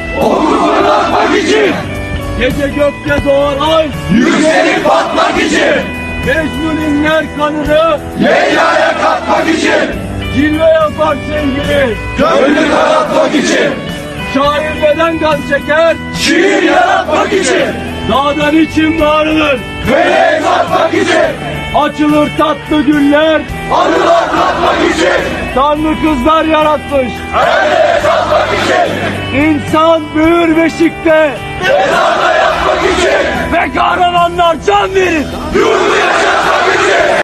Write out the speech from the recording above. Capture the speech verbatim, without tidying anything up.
Oku fırlatmak için. Gece gökte doğar ay, Yükselip batmak için. Mecnun inler kanını, Leyla'ya katmak için. cilve yapar sevgili. Gönlü karartmak için. Şair neden gam çeker? Şiir yaratmak için. Dağdan için bağırılır. Feleğe katmak için. Açılır tatlı güller. Anılar katmak için. Tanrı kızlar yaratmış. Erdeye katmak için. İnsan büyür beşikte. Mezarda yatmak için. Ve kahramanlar can verir. Yurdu yaşatmak için.